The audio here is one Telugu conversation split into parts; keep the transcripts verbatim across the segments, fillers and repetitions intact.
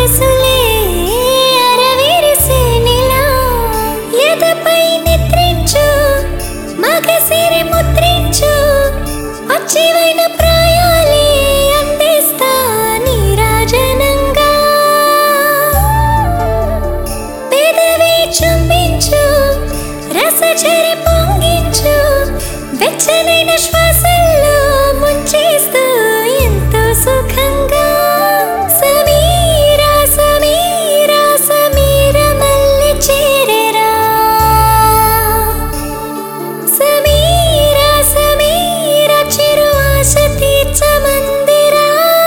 మనసులే అరవిరిసేనిలా ఎదపై నిద్రించు మగసిరి ముద్రించు అచ్చివైన ప్రాయాలే అందిస్తా నీరాజనంగా పెదవి చుంబించు రసచరి పొంగించు వెచ్చనైన శ్వాసల్లో ముంచేస్తూ ఎంతో సుఖంగా సమీరా సమీరా సమీర మల్లె చేరెరా సమీరా సమీరా చిరు ఆశ తీర్చమందిరా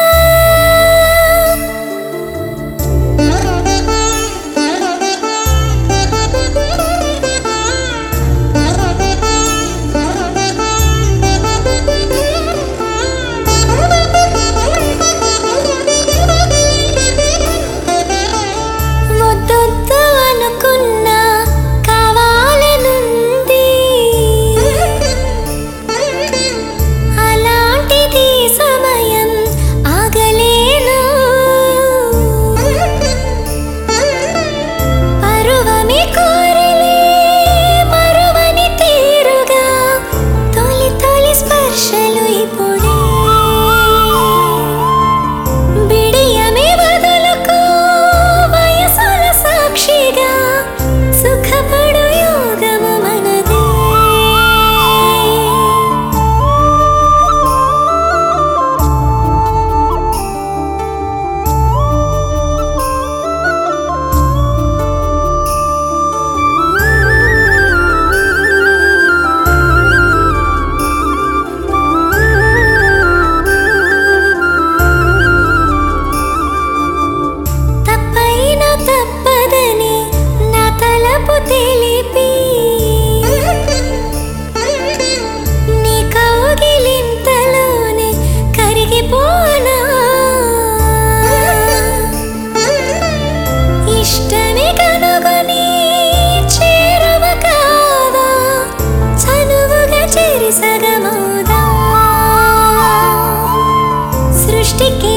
వద్దొద్దు అనుకున్నా కావాలనుంది అలాంటిది సమయం ఆగలేను పరువమి కోరిలే మరువని తీరుగా తొలి తొలి స్పర్శలు ఇప్పుడే బిడియమే వదులుకో వయసుల సాక్షిగా సుఖపడు యోగము మనదే తప్పైనా తప్పదని నా తలపు తెలిపి నీ కౌగిలింతలోనే కరిగిపోనా ఇష్టమే కనుగొని చేరువ కావా చనువుగా చెరి సగమౌదా సృష్టికి